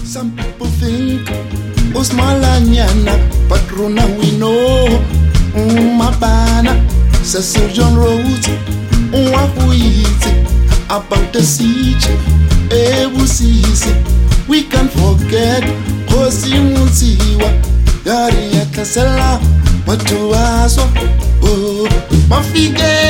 Some people think Osmalanyana, but Rona we know Mabana, Cecil John Rhodes, Wapuiti, about the siege, Ebusisi. We can't forget Kosi Musiwa, Daria Casella, Matuaso, Mafige.